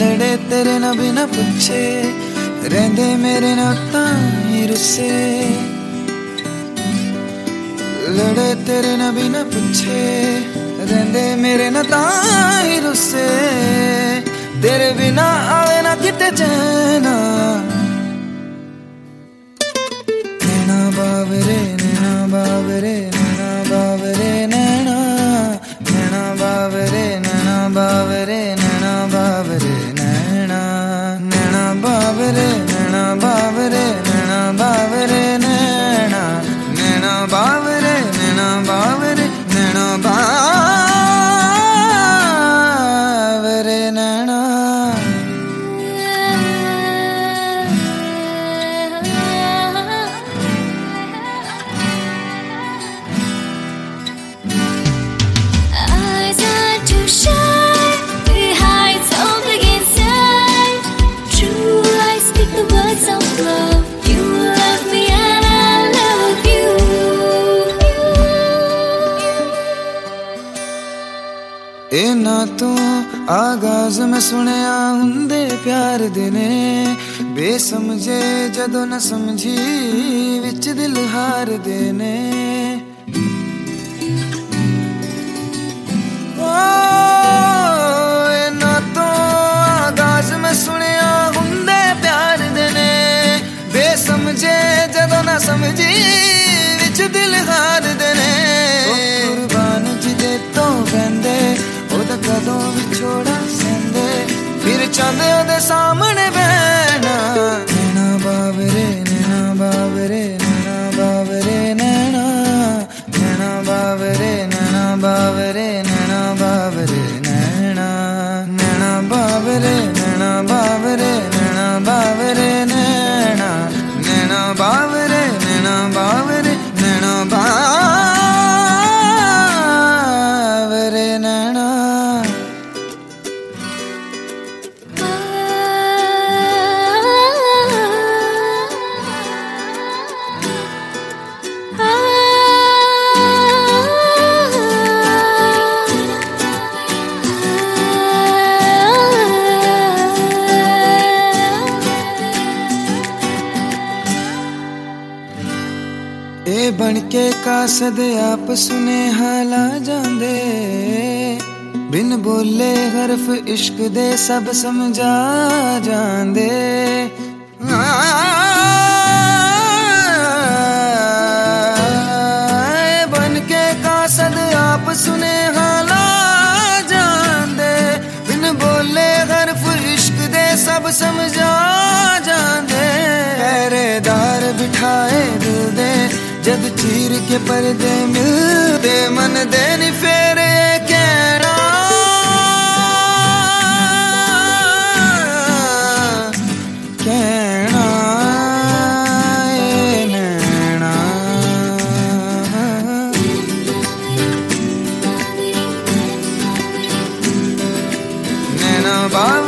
लड़े तेरे ना बिना पुछे, रहंदे मेरे ना ताई रुसे। लड़े तेरे ना बिना पुछे, रहंदे मेरे ना ताई रुसे। तेरे बिना आवे ना किते चैना, नैना बावरे नैना बावरे नैना बावरे नैना, नैना बावरे नैना बावरे नैना बावरे नैना, नैना बावरे नैना बावरे नैना बावरे नैना, नैना बावरे नैना बावरे नैना बावरे नैना। इन्हां तो आगाज में सुनिया हुंदे प्यार दे ने, बेसमझे जदों न समझी विच दिल हार दे ने। इन्हां तो आगाज में सुनिया हुंदे प्यार दे ने, बेसमझे जदों न समझी विच दिल हार दे ने। कुर्बान जिदे तो बंदे कदों विछोड़ा सेंदे, फिर चांदे ओदे सामने बहना। नैना बावरे नैना बावरे नैना बावरे नैना, नैना बावरे नैना बावरे नैना बावरे नैना, नैना बावरे नैना बावरे नैना बावरे नैना, नैना बावरे नैना बावरे नैना बावरे नैना। ए बनके कासद आप सुनेहा ला जांदे, बिन बोले हरफ इश्क दे सब समझा जांदे। बनके कासद आप सुनेहा ला जांदे, बिन बोले हरफ इश्क दे सब समझा जांदे। पहरेदार बिठाए दिल दे जद चीर के पर्दे मिलदे, मन दे नी फेरे कहना। कहना ए नैना, नैना